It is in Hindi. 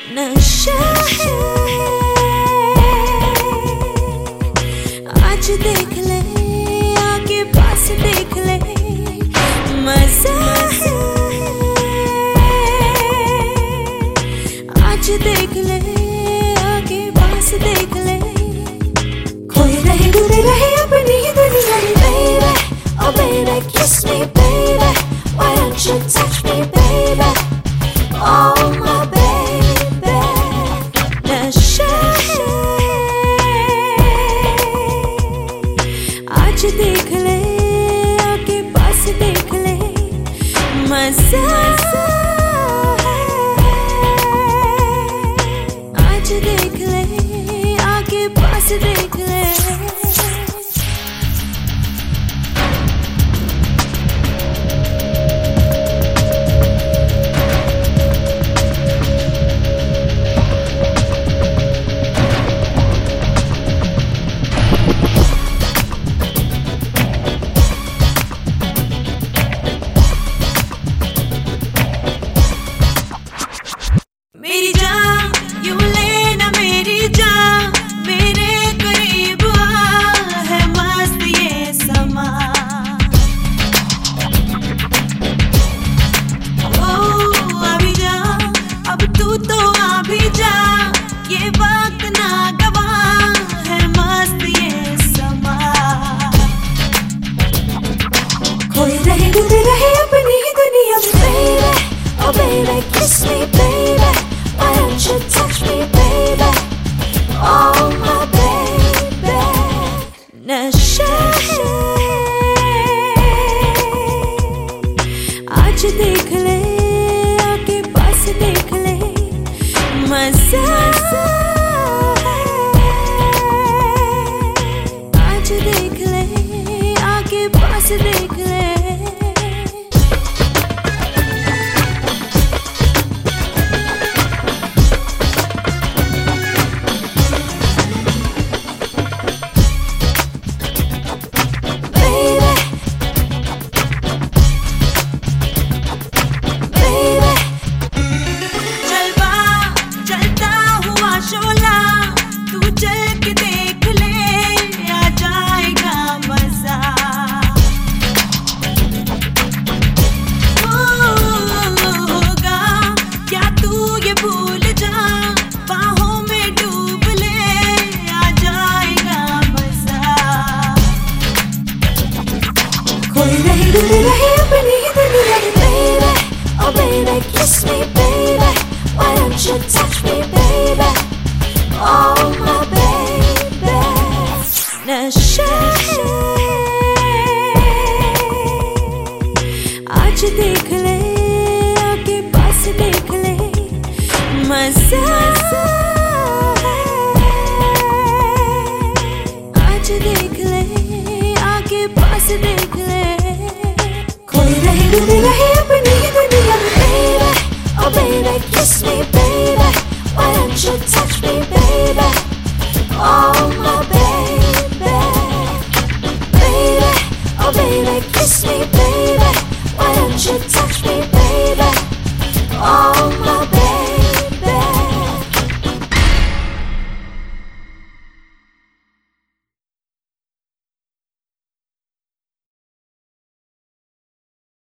नशा है, आज देख ले, आगे पास देख ले, मजा है, आज देख ले, आगे पास देख ले, खोए रहे डूबे रहे अपनी दुनिया में baby, oh baby kiss me baby, why don't you touch me baby, oh my baby, नशा है, आज देख ले, आगे पास देख ले, मजा है, आज देख ले, आगे पास देख ले। मेरी जान यूं लेना मेरी जान, मेरे करीब आ, है मस्त ये समा, ओ अभी जा, अब तू तो आ भी जा, ये वक्त ना गवा, है मस्त ये समा, खोए रहे डूबे रहे अपनी ही दुनिया में baby, oh baby kiss me baby, why don't you touch me baby, oh my baby, नशा है, आज देख ले, आगे पास देख ले, मजा है, आज देख ले, आगे पास देख ले। डूबे रहे अपनी ही दुनिया में baby, oh baby kiss me baby, why don't you touch me baby, oh my baby, नशा है, आज देख ले, आगे पास देख ले, मजा है, आज देख ले, आगे पास देख ले, खोए रहे डूबे रहे अपनी ही दुनिया में baby, oh baby kiss me baby, why don't you touch me